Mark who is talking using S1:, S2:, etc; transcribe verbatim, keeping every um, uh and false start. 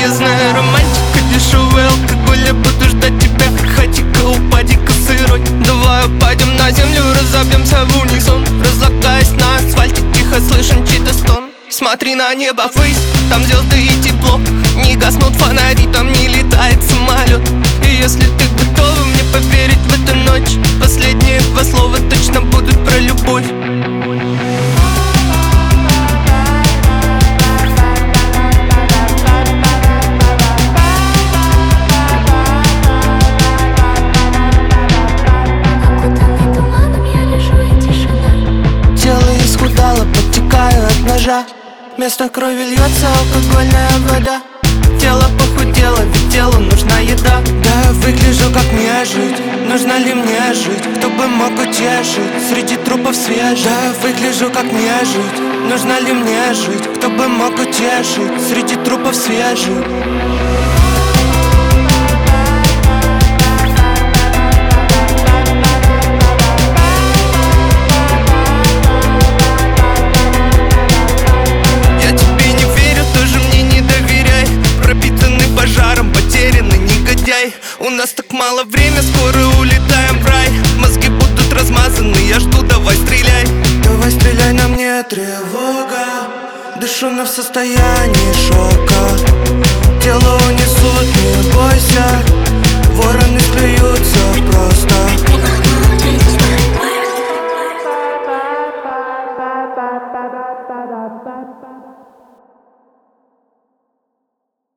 S1: Поездная романтика, дешевый алкоголь. Я буду ждать тебя, хатика, упадика сырой. Давай упадем на землю, разобьемся в унисон. Разлагаясь на асфальте, тихо слышен чей-то стон. Смотри на небо ввысь, там звезды и тепло. Не гаснут фонари, там не летает самолет. И если ты готова мне поверить в эту ночь, последние два слова точно будут про любовь. Подтекаю от ножа, вместо крови льется алкогольная вода. Тело похудело, ведь телу нужна еда. Да, я выгляжу как мне жить, нужно ли мне жить? Кто бы мог утешить среди трупов свежих? Да, я выгляжу как мне жить, нужно ли мне жить? Кто бы мог утешить среди трупов свежих? У нас так мало времени, скоро улетаем в рай. Мозги будут размазаны, я жду, давай стреляй. Давай стреляй, на мне тревога. Дышу, но в состоянии шока. Тело